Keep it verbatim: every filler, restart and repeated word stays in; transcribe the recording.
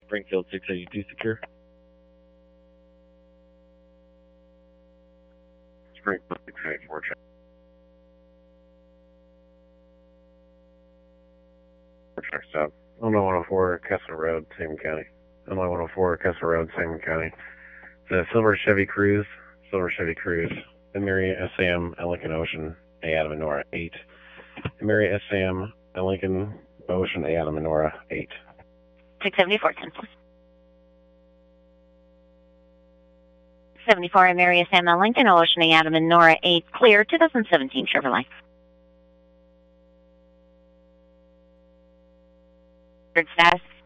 Springfield six eighty-two secure. Springfield six eighty-four check. Check stop. Illinois one oh four, Kessler Road, Salem County. Illinois one oh four, Kessler Road, Salem County. The Silver Chevy Cruise, Silver Chevy Cruise. Emery S A M, Lincoln Ocean, A Adam and Nora, eight. Emery S A M, Lincoln Ocean, A Adam and Nora, eight. six seventy-four, ten. seventy-four, Emery S A M, Lincoln Ocean, A Adam and Nora, eight. Clear, twenty seventeen Chevrolet. Status.